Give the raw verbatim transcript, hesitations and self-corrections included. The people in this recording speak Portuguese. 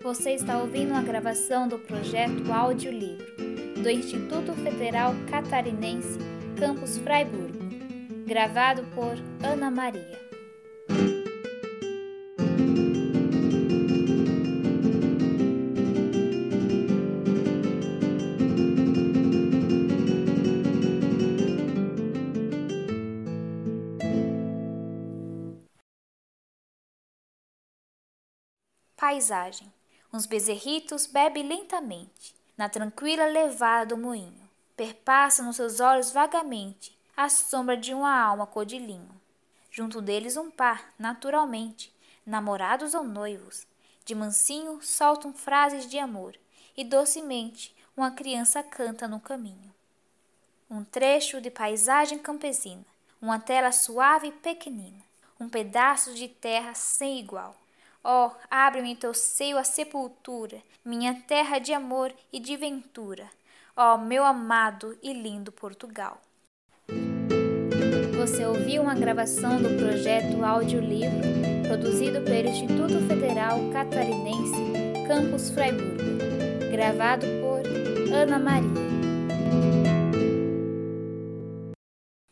Você está ouvindo uma gravação do projeto Audiolivro, do Instituto Federal Catarinense, Campus Fraiburgo, gravado por Ana Maria. Paisagem. Uns bezerritos bebem lentamente, na tranquila levada do moinho. Perpassa nos seus olhos vagamente a sombra de uma alma cor de linho. Junto deles um par, naturalmente, namorados ou noivos, de mansinho soltam frases de amor, e docemente uma criança canta no caminho. Um trecho de paisagem campesina, uma tela suave e pequenina, um pedaço de terra sem igual. Oh, abre-me em teu seio a sepultura, minha terra de amor e de ventura. Oh, meu amado e lindo Portugal. Você ouviu uma gravação do projeto Audiolivro, produzido pelo Instituto Federal Catarinense, Campus Fraiburgo, gravado por Ana Maria.